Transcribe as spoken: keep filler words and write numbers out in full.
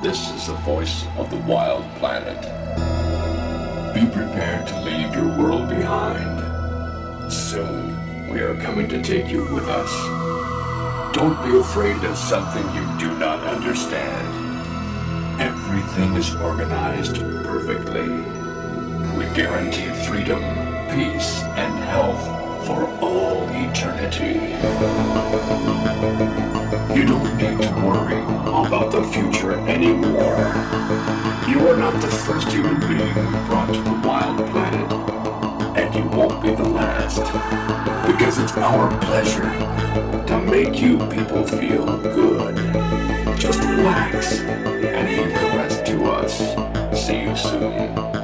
This is the voice of the wild planet. Be prepared to leave your world behind. Soon, we are coming to take you with us. Don't be afraid of something you do not understand. Everything is organized perfectly. We guarantee freedom, peace, and health for all eternity. You don't need to worry about the future anymore. You are not the first human being brought to the wild planet, and you won't be the last, because it's our pleasure to make you people feel good. Just relax and leave the rest to us. See you soon.